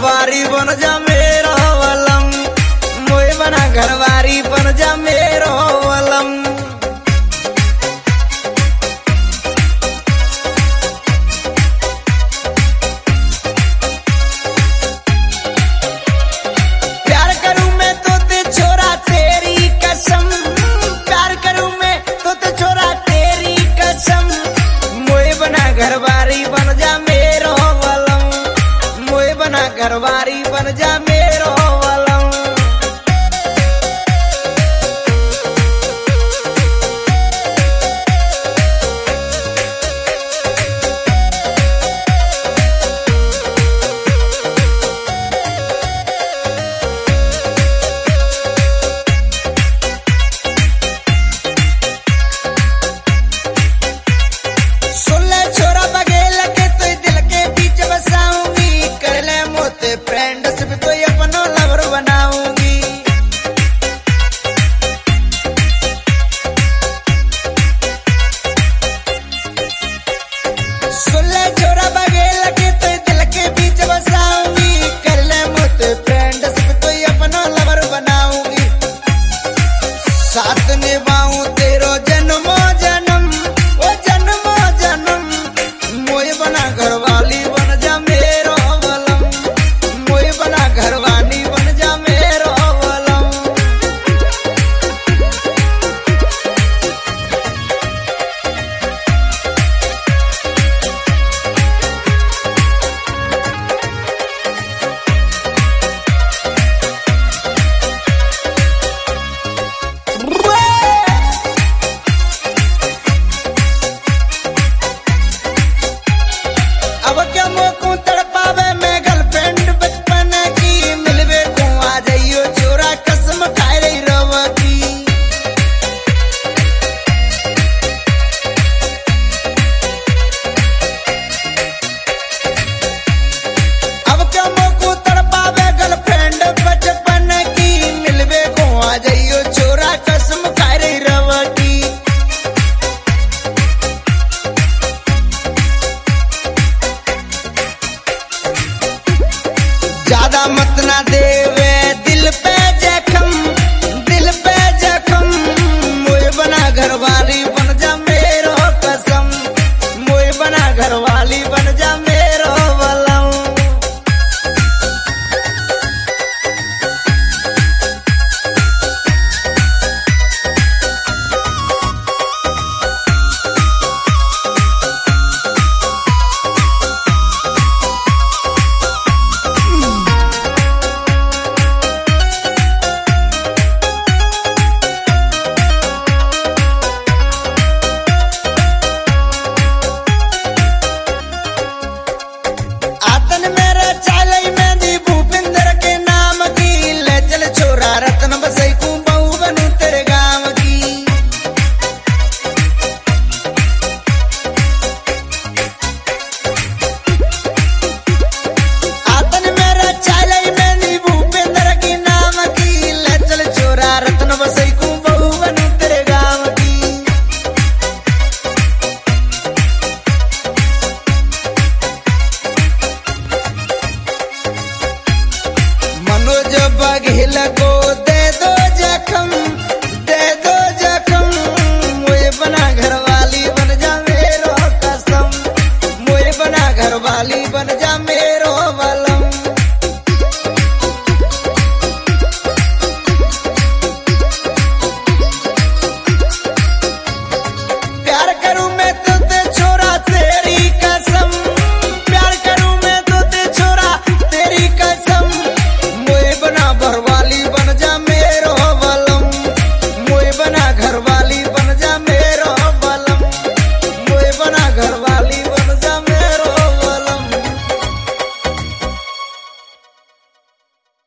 घरवारी बन जा मेरा वलम, मोए बना घरवारी बन जा मेरा वलम। प्यार करूं मैं तो ते छोरा तेरी कसम, प्यार करूं मैं तो ते छोरा तेरी कसम, मोए बना घरवारी बन जा मेरा वलम, मोए बना घरवारी बन जा मेरा वलम। फ्रेंडशिप तो अपना लवर बनाऊंगी, सुल्ले छोरा बगेल के तो दिल के बीच बसाऊंगी, कर ले मुझे फ्रेंडशिप तो अपना लवर बनाऊंगी। साथ निभाऊं तेरो जन्मो जन्म, ओ जन्मो जन्म, मोए बना घरवाली बन जा मेरा वलम, मोए बना घरवाली बन जा मेरा वलम। अब क्या मोकू तड़पावे मैं गर्लफ्रेंड बचपन की, मिलवे को आ जाइयो छोरा कसम खाए रही रवा की। अब क्या मोकू तड़पावे गर्लफ्रेंड बचपन की, मिलवे को आ जाइयो छोरा कसम खाए रही रवा की। ज्यादा मत ना देवे दिल पे जख्म, दिल पे जख्म, मोए बना घरवाली बन जा मेरा कसम, मोए बना घरवाली बन जा मेरा वलम। आतन मेरा चालई मेहंदी भूपिंदर के नाम की, ले चल छोरा रतन बसई को बहू बनू तेरे गाँव की। आतन मेरा चालई मेहंदी भूपिंदर के नाम की, ले चल छोरा रतन बसई को बहू बनू तेरे गाँव की। मनोज बघेल को